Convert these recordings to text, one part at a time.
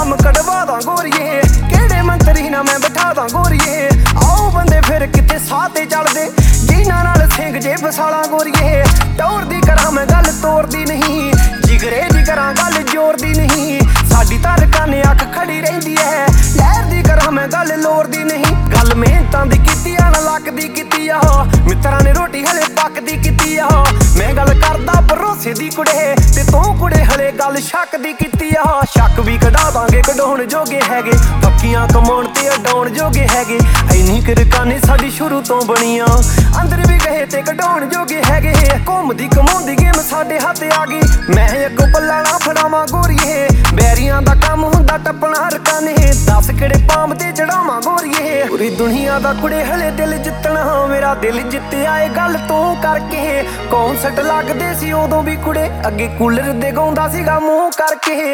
ਕੰਮ ਕਢਵਾ ਦਾਂ ਗੋਰੀਏ, ਕਿਹੜੇ ਮੰਤਰੀ ਨਾ ਮੈਂ ਬਿਠਾ ਦਾਂ ਗੋਰੀਏ। ਆਓ ਬੰਦੇ ਫਿਰ ਕਿੱਥੇ ਸਾਹ ਤੇ ਚੱਲਦੇ, ਜਿਨ੍ਹਾਂ ਨਾਲ ਸਿੰਘ ਜੇ ਫਸਾਲਾਂ ਗੋਰੀਏ। ਟੌਰ ਦੀ ਕਰਾਂ ਮੈਂ ਗੱਲ ਤੋੜਦੀ ਨਹੀਂ, ਜਿਗਰੇ ਦੀ ਕਰਾਂ ਗੱਲ ਜ਼ੋਰ ਦੀ ਨਹੀਂ। ਸਾਡੀ ਧੜਕਾਂ ਨੇ ਅੱਖ ਖੜੀ ਰਹਿੰਦੀ ਐ, ਲਹਿਰ ਦੀ ਕਰਾਂ ਮੈਂ ਗੱਲ ਲੋਰ ਦੀ ਨਹੀਂ। ਗੱਲ ਮਿਹਨਤਾਂ ਦੀ ਕੀਤੀ ਆ ਨਾ ਲੱਕ ਦੀ ਕੀਤੀ ਆ, ਮਿੱਤਰਾਂ ਨੇ ਰੋਟੀ ਹਲੇ ਪੱਕਦੀ ਕੀਤੀ ਆ। ਮੈਂ ਗੱਲ ਕਰਦਾ ਭਰੋਸੇ ਦੀ ਕੁੜੇ, ਤੇ ਤੂੰ ਕੁੜੇ ਹਲੇ ਗੱਲ ਸ਼ੱਕ ਦੀ ਕੀਤੀ ਆ। ਸ਼ੱਕ ਵੀ ਕਢਾ ਦਾਂਗੇ, ਕਢਾਉਣ ਜੋਗੇ ਹੈਗੇ, ਪੱਕੀਆਂ ਕਮਾਉਣ ਤੇ ਉਡਾਉਣ ਜੋਗੇ ਹੈਗੇ। ਐਨੀ ਕਿਰਕਾਨੇ ਸਾਡੀ ਸ਼ੁਰੂ ਤੋਂ ਬਣੀਆਂ, ਅੰਦਰ ਵੀ ਗਏ ਤੇ ਕਢਾਉਣ ਜੋਗੇ ਹੈਗੇ। ਘੁੰਮਦੀ ਕਮਾਉਂਦੀ ਗੇਮ ਸਾਡੇ ਹੱਥ ਆ ਗਈ, ਮੈਂ ਅੱਗੋਂ ਪੱਲਾ ਨਾ ਫੜਾਵਾਂ ਗੋਰੀਏ। ਬੈਰੀਆਂ ਦਾ ਕੰਮ ਹੁੰਦਾ ਟੱਪਣਾ ਰਕਾਨੇ, ਦੱਸ ਕਿਹੜੇ ਪਾਮ ਤੇ ਚੜਾਵਾਂ ਗੋਰੀਏ। ਪੂਰੀ ਦੁਨੀਆ ਦਾ ਕੁੜੇ ਹਲੇ ਦਿਲ ਜਿੱਤਣਾ, ਮੇਰਾ ਦਿਲ ਜਿੱਤਿਆ ਏ ਗੱਲ ਤੂੰ ਕਰਕੇ। ਕੌਂਸਰਟ ਲੱਗਦੇ ਸੀ ਉਦੋਂ ਵੀ ਕੁੜੇ, ਅੱਗੇ ਕੂਲਰ ਦੇ ਗਾਉਂਦਾ ਸੀਗਾ ਮੂੰਹ ਕਰਕੇ।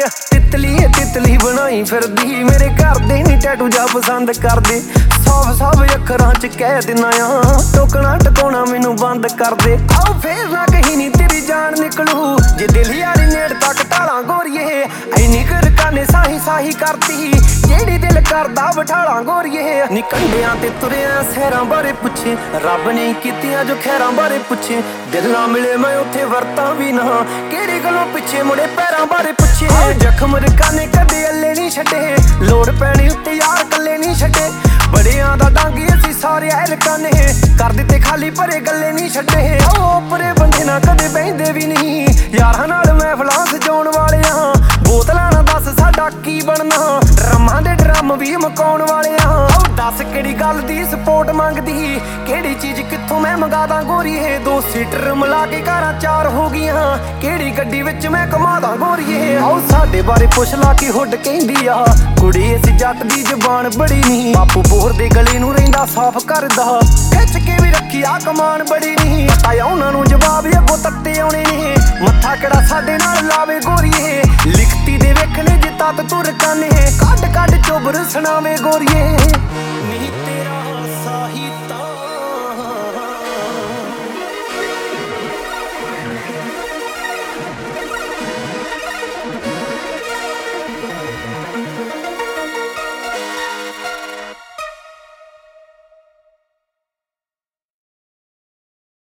ਤਿਤਲੀ ਬਣਾਈ ਫਿਰਦੀ, ਮੇਰੇ ਘਰ ਦੇ ਨੀ ਟੈਟੂ ਜਾ ਪਸੰਦ ਕਰਦੇ। ਸਾਫ ਅੱਖਰਾਂ ਚ ਕਹਿ ਦਿਨਾ ਆ, ਟੋਕਣਾ ਟਕਾਉਣਾ ਮੈਨੂੰ ਬੰਦ ਕਰਦੇ। ਆਓ ਫੇਰ ਨਾ ਕਹੀਂ ਨੀ ਤੇਰੀ ਜਾਨ ਨਿਕਲੂ, ਜੇ ਦਿਲ ਯਾਰੀ ਨੇੜ ਤੱਕ ਢਾਲਾਂ ਗੋਰੀਏ। ਐਨੀ ਕਿਰਕਾਨੇ ਸਾਹੀ ਕਰਤੀ, ਜਿਹੜੀ ਦਿਲ ਕਰਦਾ ਬਿਠਾਲਾਂ ਗੋਰੀਏ। ਨੀ ਕੰਡਿਆਂ ਤੇ ਤੁਰਿਆ ਸਹਿਰਾਂ ਬਾਰੇ ਪੁੱਛੇ, ਰੱਬ ਨੇ ਕੀਤੀਆਂ ਜੋ ਖੈਰਾਂ ਬਾਰੇ ਪੁੱਛੇ। ਦਿਲ ਨਾ ਮਿਲੇ ਮੈਂ ਉੱਥੇ ਵਰਤਾਂ ਵੀ ਨਾ, ਕਿਹੜੀ ਗੱਲੋਂ ਪਿੱਛੇ ਮੁੜੇ ਪੈਰਾਂ ਬਾਰੇ ਪੁੱਛੇ। ਜ਼ਖਮ ਰਕਾਨੇ ਕਦੇ ਅੱਲੇ ਨਹੀਂ ਛੱਡੇ, ਲੋੜ ਪੈਣੀ ਉੱਤੇ ਯਾਰ ਕੱਲੇ ਨਹੀਂ ਛੱਡੇ। ਬੜਿਆਂ ਦਾ ਡਾਂਗੀ ਅਸੀਂ ਸਾਰੇ ਐਲਕਾਨੇ, ਕਰ ਦਿੱਤੇ ਖਾਲੀ ਭਰੇ ਗੱਲੇ ਨਹੀਂ ਛੱਡੇ। ਉਹ ਪਰੇ ਬੰਦੇ ਨਾ ਕਦੇ ਬਹਿੰਦੇ ਵੀ ਨਹੀਂ, ਯਾਰਾਂ ਨਾਲ ਮਹਿਫਲਾਂ ਸਜਾਉਣ ਵਾਲਿਆਂ। ਬੋਤਲਾਂ ਨਾ ਦੱਸ ਸਾਡਾ ਕੀ ਬਣਨਾ, ਡਰਮਾਂ ਦੇ ਡਰਮ ਵੀ ਮਕਾਉਣ ਵਾਲਿਆਂ। ਉਹ ਦੱਸ ਕਿਹੜੀ ਗੱਲ ਦੀ ਸਪੋਰਟ ਮੰਗਦੀ, ਕਿਹੜੀ ਚੀਜ਼ ਕਿੱਥੋਂ ਮੈਂ ਮੰਗਾ ਦਾਂ ਗੋਰੀਏ। 2 ਸੀਟਰ ਮਿਲਾ ਕੇ ਕਾਰਾਂ 4 ਹੋ ਗਈਆਂ, ਕਿਹੜੀ ਗੱਡੀ ਵਿੱਚ ਮੈਂ ਘੁਮਾ ਦਾਂ ਗੋਰੀਏ। ਆਓ ਸਾਡੇ ਬਾਰੇ ਪੁੱਛ ਲਾ ਕੀ ਹੁੱਡ ਕਹਿੰਦੀ ਆ, ਕੁੜੀ ਇਸ ਜੱਟ ਦੀ ਜ਼ਬਾਨ ਬੜੀ ਨਹੀਂ। ਬਾਪੂ ਬੋਰ ਦੇ ਗਲੇ ਨੂੰ ਰਹਿੰਦਾ ਸਾਫ਼ ਕਰਦਾ, ਖਿੱਚ ਕੇ ਵੀ ਰੱਖੀ ਆ ਕਮਾਨ ਬੜੀ ਨਹੀਂ। ਆਇਆ ਉਹਨਾਂ ਨੂੰ ਜਵਾਬ ਅੱਗੋਂ ਤੱਤੇ ਆਉਣੇ ਨੇ, ਮੱਥਾ ਕਿਹੜਾ ਸਾਡੇ ਨਾਲ ਲਾਵੇ ਗੋਰੀਏ। ਲਿਖਤੀ ਦੇ ਵੇਖਣੇ ਜੇ ਤੱਤ ਤੁਰ ਕਾਨੇ, ਕੱਢ ਚੋਬਰ ਸੁਣਾਵੇ ਗੋਰੀਏ।